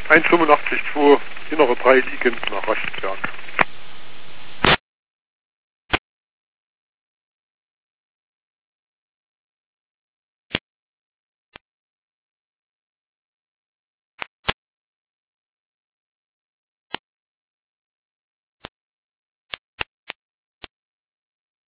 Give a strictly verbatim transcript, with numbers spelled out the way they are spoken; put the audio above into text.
eins fünfundachtzig zwei, innere drei liegend nach Rastberg.